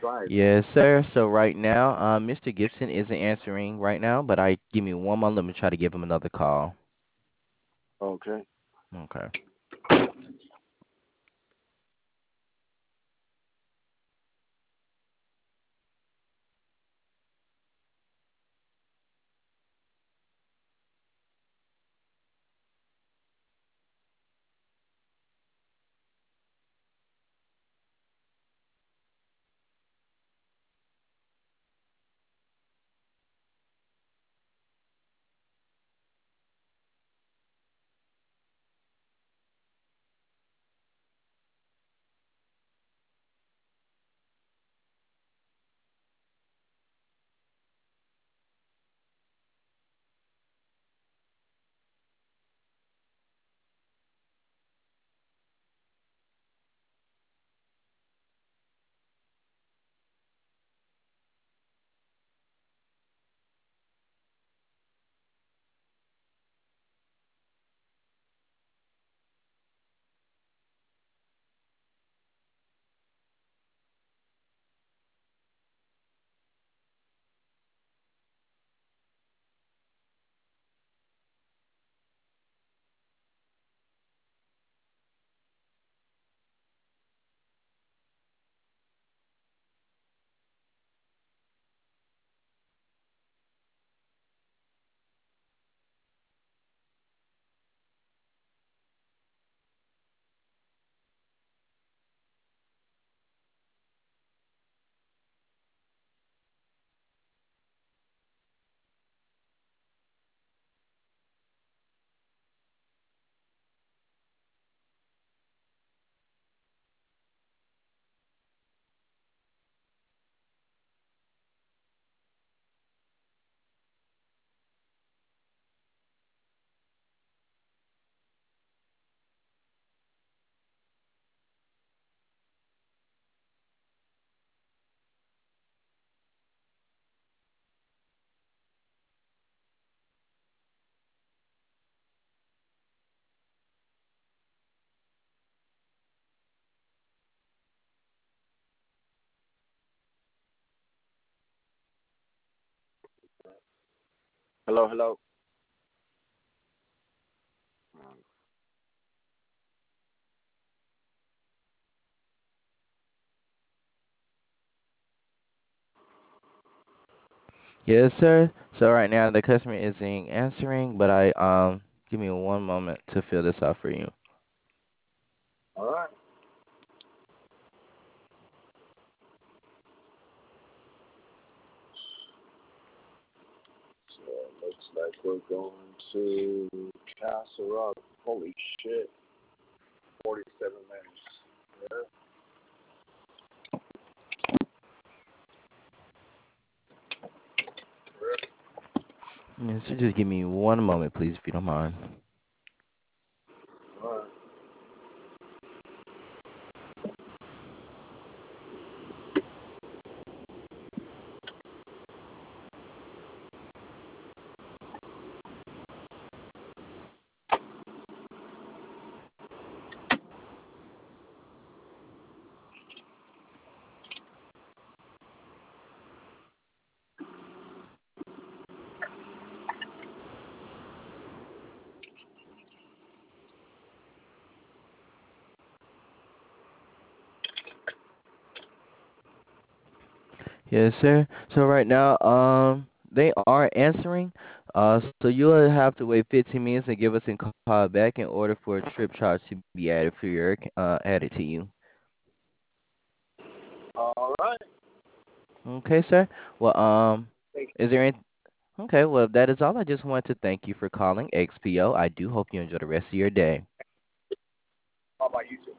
Yes, sir. So right now, Mr. Gibson isn't answering right now, but I give me one moment. Let me try to give him another call. Okay. Okay. Hello, hello. Yes, sir. So right now the customer isn't answering, but I give me one moment to fill this out for you. All right. So looks like we're going to Castle Rock. Holy shit. 47 minutes. Yeah. Yes, sir. Just give me one moment, please, if you don't mind. All right. Yes, sir. So right now, they are answering. So you'll have to wait 15 minutes and give us a call back in order for a trip charge to be added for your added to you. All right. Okay, sir. Well, Thank is there any? Okay, well, if that is all. I just want to thank you for calling XPO. I do hope you enjoy the rest of your day. you. How about you too?